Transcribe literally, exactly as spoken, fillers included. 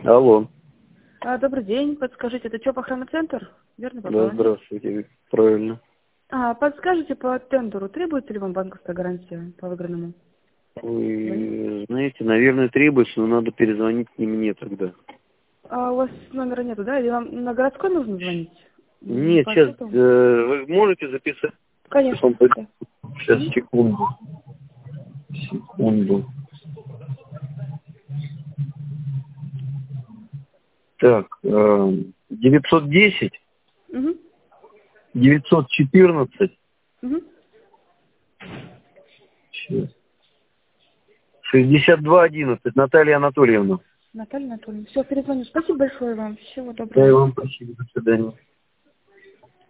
Алло. А, добрый день. Подскажите, это ЧОП охранный центр? Верно Да, попала? здравствуйте. Правильно. А, подскажите по тендеру, требуется ли вам банковская гарантия по выигранному? Вы знаете, наверное, требуется, но надо перезвонить не мне тогда. А у вас номера нету, да? Или вам на городской нужно звонить? Нет, По сейчас, сотовому? э, вы можете записать? Конечно, да. Сейчас, секунду. Секунду. Так, э, девятьсот десять, Угу. девятьсот четырнадцать, Угу. сейчас, шестьдесят два одиннадцать, Наталья Анатольевна. Наталья Анатольевна. Все, перезвоню. Спасибо большое вам. Всего Да, и доброго. вам спасибо. До свидания.